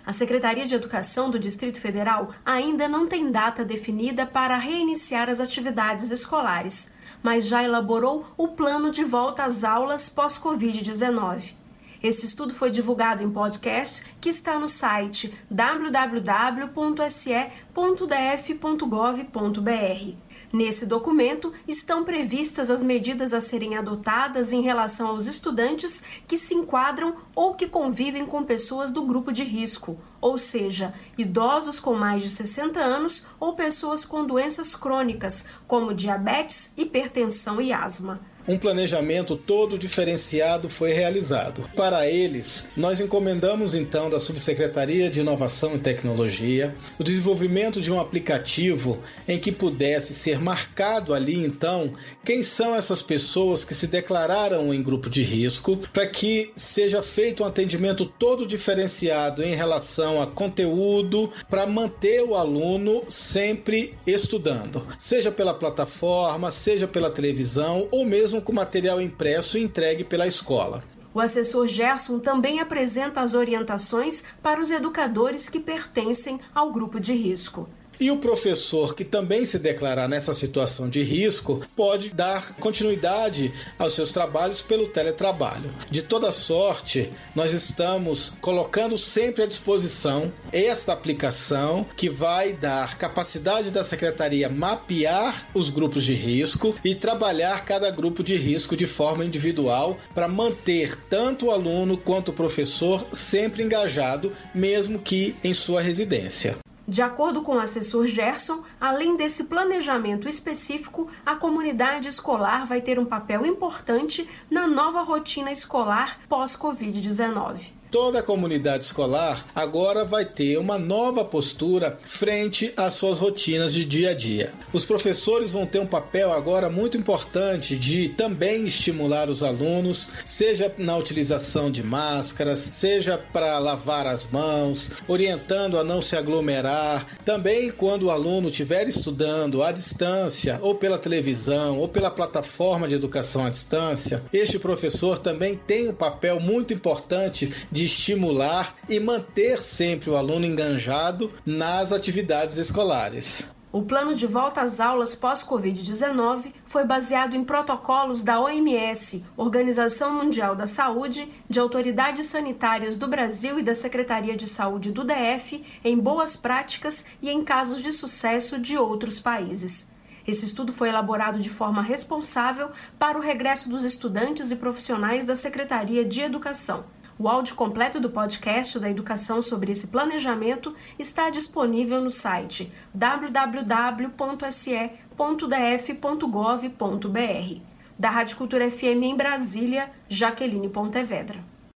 A Secretaria de Educação do Distrito Federal ainda não tem data definida para reiniciar as atividades escolares, mas já elaborou o plano de volta às aulas pós-Covid-19. Esse estudo foi divulgado em podcast que está no site www.se.df.gov.br. Nesse documento estão previstas as medidas a serem adotadas em relação aos estudantes que se enquadram ou que convivem com pessoas do grupo de risco, ou seja, idosos com mais de 60 anos ou pessoas com doenças crônicas, como diabetes, hipertensão e asma. Um planejamento todo diferenciado foi realizado. Para eles, nós encomendamos então da Subsecretaria de Inovação e Tecnologia o desenvolvimento de um aplicativo em que pudesse ser marcado ali então quem são essas pessoas que se declararam em grupo de risco, para que seja feito um atendimento todo diferenciado em relação a conteúdo para manter o aluno sempre estudando, seja pela plataforma, seja pela televisão ou mesmo com material impresso e entregue pela escola. O assessor Gerson também apresenta as orientações para os educadores que pertencem ao grupo de risco. E o professor que também se declarar nessa situação de risco pode dar continuidade aos seus trabalhos pelo teletrabalho. De toda sorte, nós estamos colocando sempre à disposição esta aplicação que vai dar capacidade da Secretaria mapear os grupos de risco e trabalhar cada grupo de risco de forma individual para manter tanto o aluno quanto o professor sempre engajado, mesmo que em sua residência. De acordo com o assessor Gerson, além desse planejamento específico, a comunidade escolar vai ter um papel importante na nova rotina escolar pós-Covid-19. Toda a comunidade escolar agora vai ter uma nova postura frente às suas rotinas de dia a dia. Os professores vão ter um papel agora muito importante de também estimular os alunos, seja na utilização de máscaras, seja para lavar as mãos, orientando a não se aglomerar. Também quando o aluno estiver estudando à distância, ou pela televisão, ou pela plataforma de educação à distância, este professor também tem um papel muito importante de estimular e manter sempre o aluno engajado nas atividades escolares. O plano de volta às aulas pós-Covid-19 foi baseado em protocolos da OMS, Organização Mundial da Saúde, de autoridades sanitárias do Brasil e da Secretaria de Saúde do DF, em boas práticas e em casos de sucesso de outros países. Esse estudo foi elaborado de forma responsável para o regresso dos estudantes e profissionais da Secretaria de Educação. O áudio completo do podcast da Educação sobre esse planejamento está disponível no site www.se.df.gov.br. Da Rádio Cultura FM em Brasília, Jaqueline Pontevedra.